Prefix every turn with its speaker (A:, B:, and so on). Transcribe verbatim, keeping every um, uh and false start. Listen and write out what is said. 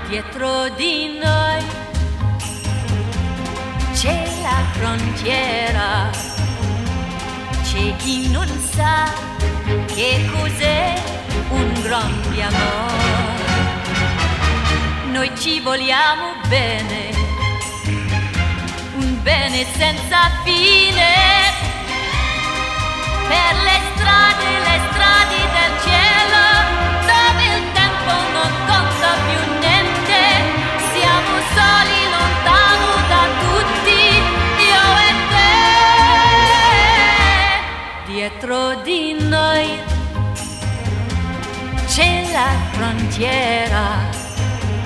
A: Dietro di noi c'è la frontiera, c'è chi non sa che cos'è un grande amore. Noi ci vogliamo bene, un bene senza fine, per le strade, le strade del cielo, dove il tempo non conta più niente, siamo soli, lontano da tutti, io e te. Dietro di noi c'è la frontiera,